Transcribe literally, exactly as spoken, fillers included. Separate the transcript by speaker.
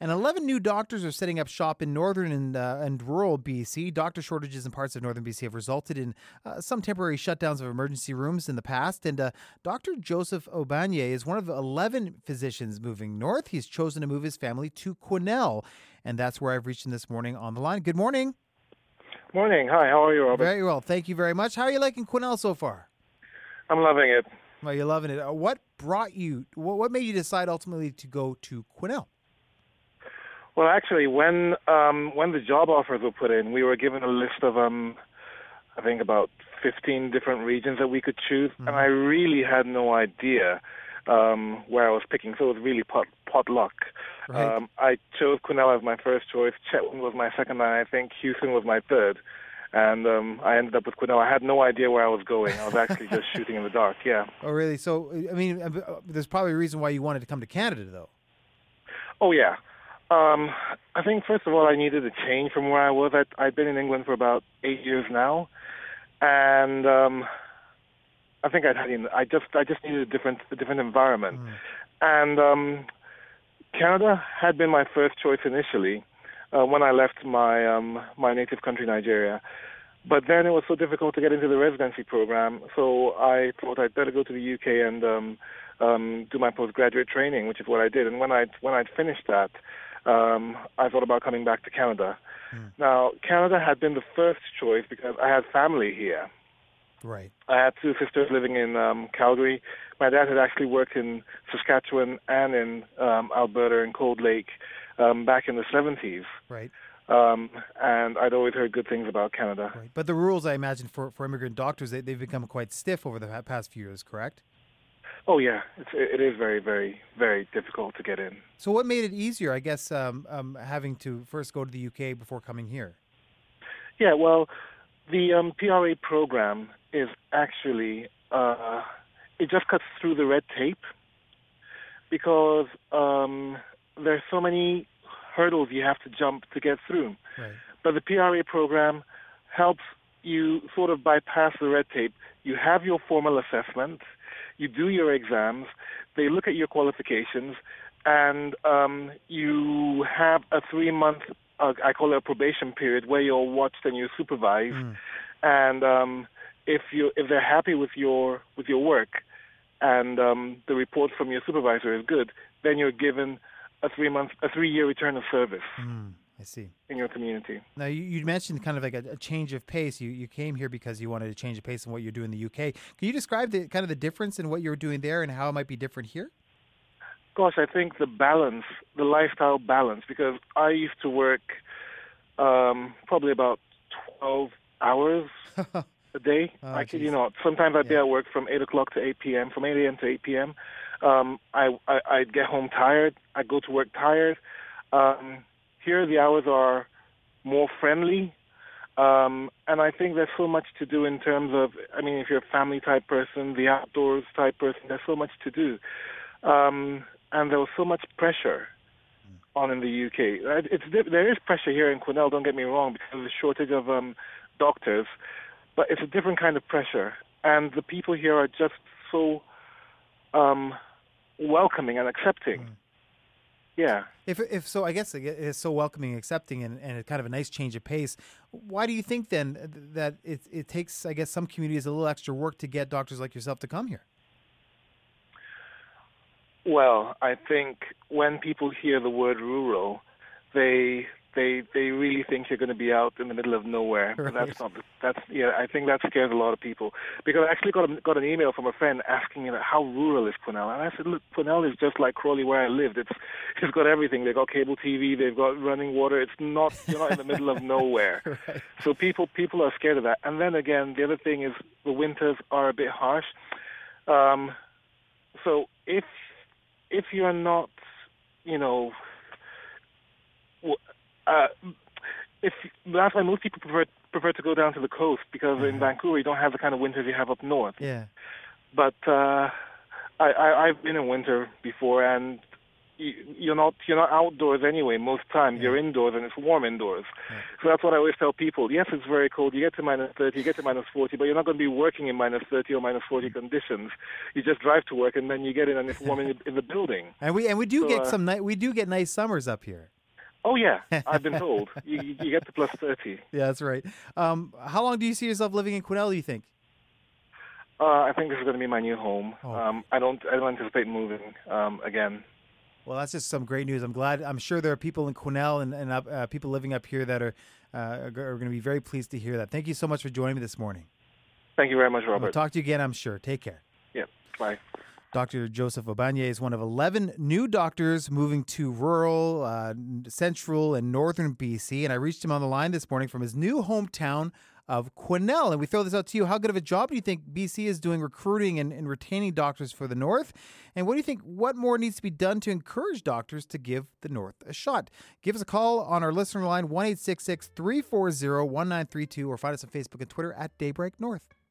Speaker 1: And eleven new doctors are setting up shop in northern and, uh, and rural B C. Doctor shortages in parts of northern B C have resulted in uh, some temporary shutdowns of emergency rooms in the past. And uh, Doctor Joseph Obanye is one of eleven physicians moving north. He's chosen to move his family to Quesnel. And that's where I've reached him this morning on the line. Good morning.
Speaker 2: Morning. Hi, how are you, Robert?
Speaker 1: Very well. Thank you very much. How are you liking Quesnel so far?
Speaker 2: I'm loving it.
Speaker 1: Well, you're loving it. Uh, what brought you, what, what made you decide ultimately to go to Quesnel?
Speaker 2: Well, actually, when um, when the job offers were put in, we were given a list of, um, I think, about fifteen different regions that we could choose, mm-hmm. and I really had no idea um, where I was picking, so it was really pot, pot luck.
Speaker 1: Right.
Speaker 2: Um, I chose Quesnel as my first choice, Chetwynd was my second, and I think Houston was my third. And um, I ended up with Quesnel. I had no idea where I was going. I was actually just shooting in the dark, yeah.
Speaker 1: Oh, really? So, I mean, there's probably a reason why you wanted to come to Canada, though.
Speaker 2: Oh, yeah. Um, I think, first of all, I needed a change from where I was. I'd, I'd been in England for about eight years now. And um, I think I'd had, I just I just needed a different, a different environment. Mm. And um, Canada had been my first choice initially. Uh, when I left my um, my native country, Nigeria. But then it was so difficult to get into the residency program, so I thought I'd better go to the U K and um, um, do my postgraduate training, which is what I did. And when I'd, when I'd finished that, um, I thought about coming back to Canada. Mm. Now, Canada had been the first choice because I had family here.
Speaker 1: Right.
Speaker 2: I had two sisters living in um, Calgary. My dad had actually worked in Saskatchewan and in um, Alberta and Cold Lake um, back in the seventies.
Speaker 1: Right.
Speaker 2: Um, and I'd always heard good things about Canada.
Speaker 1: Right. But the rules, I imagine, for, for immigrant doctors, they, they've become quite stiff over the past few years, correct?
Speaker 2: Oh, yeah. It's, it is very, very, very difficult to get in.
Speaker 1: So what made it easier, I guess, um, um, having to first go to the U K before coming here?
Speaker 2: Yeah, well, the um, P R A program is actually, uh, it just cuts through the red tape because um, there's so many hurdles you have to jump to get through.
Speaker 1: Right.
Speaker 2: But the P R A program helps you sort of bypass the red tape. You have your formal assessment, you do your exams, they look at your qualifications, and um, you have a three-month, uh, I call it a probation period, where you're watched and you're supervised. Mm. And um, if you if they're happy with your with your work, and um, the report from your supervisor is good, then you're given a three month, a three year return of service.
Speaker 1: Mm, I see.
Speaker 2: In your community.
Speaker 1: Now you, you mentioned kind of like a, a change of pace. You you came here because you wanted to change the pace in what you're doing in the U K. Can you describe the kind of the difference in what you're doing there and how it might be different here?
Speaker 2: Gosh, I think the balance, the lifestyle balance, because I used to work um, probably about twelve hours a day.
Speaker 1: Oh,
Speaker 2: I kid you not. Sometimes I'd yeah. be at work from eight o'clock to eight p.m., from eight a.m. to eight p.m. Um, I, I, I'd get home tired. I'd go to work tired. Um, here the hours are more friendly. Um, and I think there's so much to do in terms of, I mean, if you're a family type person, the outdoors type person, there's so much to do. Um, and there was so much pressure on in the U K. It's, there is pressure here in Quesnel, don't get me wrong, because of the shortage of um, doctors. But it's a different kind of pressure. And the people here are just so um, welcoming and accepting. Mm. Yeah.
Speaker 1: If if so, I guess it's so welcoming, accepting, and, and kind of a nice change of pace. Why do you think then that it it takes, I guess, some communities a little extra work to get doctors like yourself to come here?
Speaker 2: Well, I think when people hear the word rural, they they they really think you're going to be out in the middle of nowhere. Right. But that's not. That's yeah. I think that scares a lot of people, because I actually got a, got an email from a friend asking me that how rural is Quesnel, and I said, look, Quesnel is just like Crawley where I lived. It's it's got everything. They've got cable T V. They've got running water. It's not. You're not in the middle of nowhere. Right. So people people are scared of that. And then again, the other thing is the winters are a bit harsh. Um, so if if you're not, you know. Uh, if that's why most people prefer prefer to go down to the coast, because mm-hmm. in Vancouver you don't have the kind of winters you have up north.
Speaker 1: Yeah.
Speaker 2: But uh, I, I I've been in winter before, and you, you're not you're not outdoors anyway. Most times
Speaker 1: Yeah.
Speaker 2: you're indoors, and it's warm indoors.
Speaker 1: Yeah.
Speaker 2: So that's what I always tell people. Yes, it's very cold. You get to minus thirty, you get to minus forty, but you're not going to be working in minus thirty or minus forty conditions. You just drive to work, and then you get in, and it's warm in, the, in the building.
Speaker 1: And we and we do
Speaker 2: So,
Speaker 1: get
Speaker 2: uh,
Speaker 1: some ni- we do get nice summers up here.
Speaker 2: Oh yeah, I've been told. you, you you get to plus thirty.
Speaker 1: Yeah, that's right. Um, how long do you see yourself living in Quesnel, do you think?
Speaker 2: Uh, I think this is going to be my new home.
Speaker 1: Oh.
Speaker 2: Um, I don't I don't anticipate moving um, again.
Speaker 1: Well, that's just some great news. I'm glad. I'm sure there are people in Quesnel and, and up, uh, people living up here that are uh, are going to be very pleased to hear that. Thank you so much for joining me this morning.
Speaker 2: Thank you very much,
Speaker 1: We'll
Speaker 2: Robert.
Speaker 1: talk to you again, I'm sure. Take care.
Speaker 2: Yeah, bye.
Speaker 1: Doctor Joseph Obanye is one of eleven new doctors moving to rural, uh, central, and northern B C. And I reached him on the line this morning from his new hometown of Quesnel. And we throw this out to you. How good of a job do you think B C is doing recruiting and, and retaining doctors for the North? And what do you think, what more needs to be done to encourage doctors to give the North a shot? Give us a call on our listener line, one eight six six, three four zero, one nine three two, or find us on Facebook and Twitter at Daybreak North.